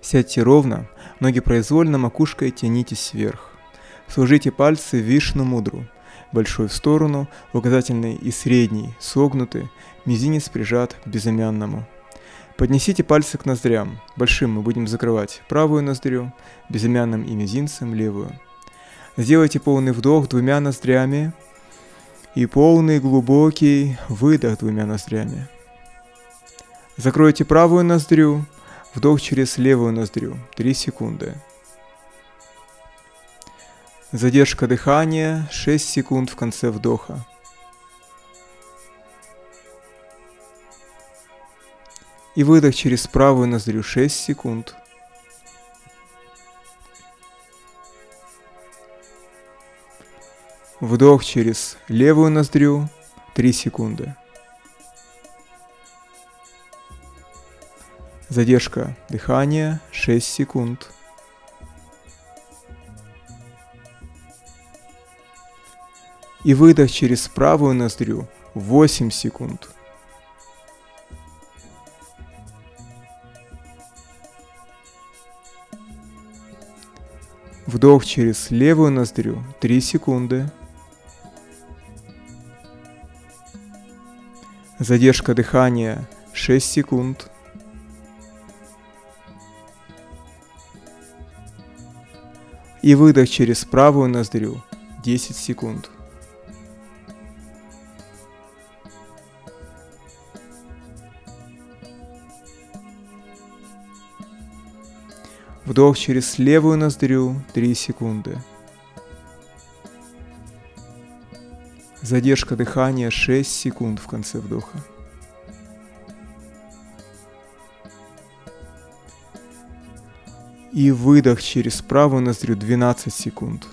Сядьте ровно, ноги произвольно, макушкой тянитесь вверх. Сложите пальцы в Вишну-мудру. Большой в сторону, указательный и средний согнуты, мизинец прижат к безымянному. Поднесите пальцы к ноздрям. Большим мы будем закрывать правую ноздрю, безымянным и мизинцем левую. Сделайте полный вдох двумя ноздрями и полный глубокий выдох двумя ноздрями. Закройте правую ноздрю, вдох через левую ноздрю, 3 секунды. Задержка дыхания, 6 секунд в конце вдоха. И выдох через правую ноздрю, 6 секунд. Вдох через левую ноздрю, 3 секунды. Задержка дыхания, 6 секунд. И выдох через правую ноздрю, 8 секунд. Вдох через левую ноздрю, 3 секунды. Задержка дыхания, 6 секунд. И выдох через правую ноздрю, 10 секунд. Вдох через левую ноздрю, 3 секунды. Задержка дыхания, 6 секунд в конце вдоха. И выдох через правую ноздрю, 12 секунд.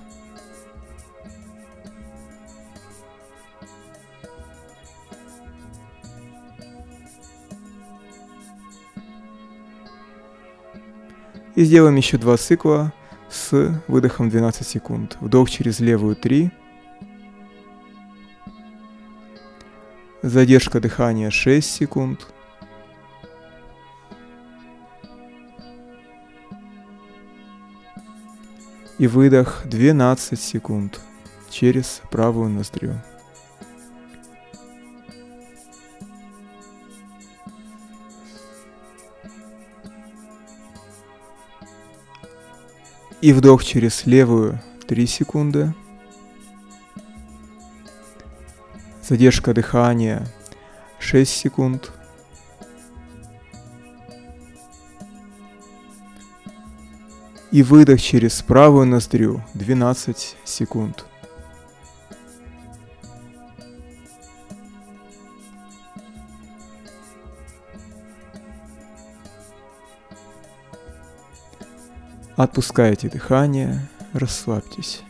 И сделаем еще 2 цикла с выдохом 12 секунд. Вдох через левую 3. Задержка дыхания 6 секунд. И выдох 12 секунд через правую ноздрю. И вдох через левую 3 секунды. Задержка дыхания 6 секунд. И выдох через правую ноздрю 12 секунд. Отпускайте дыхание, расслабьтесь.